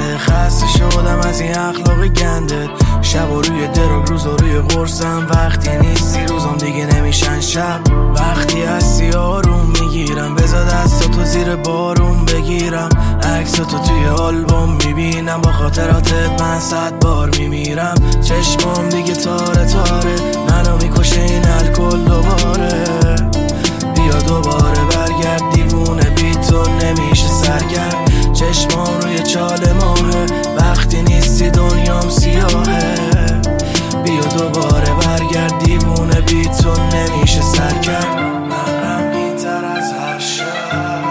خسته شدم از این اخلاق گندت. شب و روی دراگ، روز و روی قرصم. وقتی نیستی روزم دیگه نمیشن شب. وقتی هستی آروم میگیرم، بذار دستاتو زیر بارون بگیرم. عکساتو توی آلبوم میبینم، با خاطراتت من 100 بار میمیرم. چشمام دیگه تاره تاره، منو میکشه این الکل دوباره. بیا دوباره برگرد دیوونه، بی تو نمیشه سرگرد. چشمام روی چال ماهه، وقتی نیستی دنیام سیاهه. بیا دوباره برگرد دیوونه، بی تو نمیشه سرگرد. من غمگین تر از هر شب،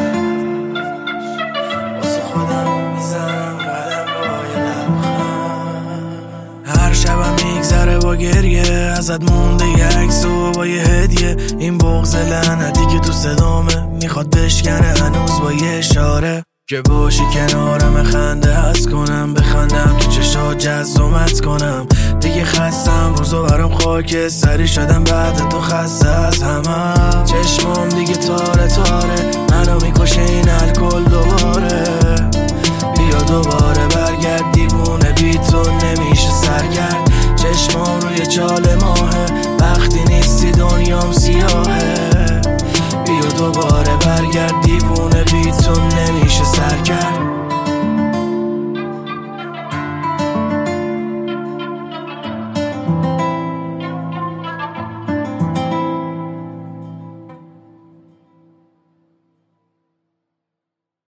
واسه خودم میزنم قدم با لبخند. هر شبم میگذره با گریه، ازت مونده یه عکس و با یه هدیه. این بغض لعنتی که تو صدامه، میخواد بشکنه هنوز با یه اشاره. که باشی کنارم خنده هست کنم، بخندم تو چشات جزومت کنم. دیگه خستم روزو برام خاک سری شدم، بعد تو خسته از همم. چشمام دیگه تاره تاره، منو میکشه این الکل دوباره.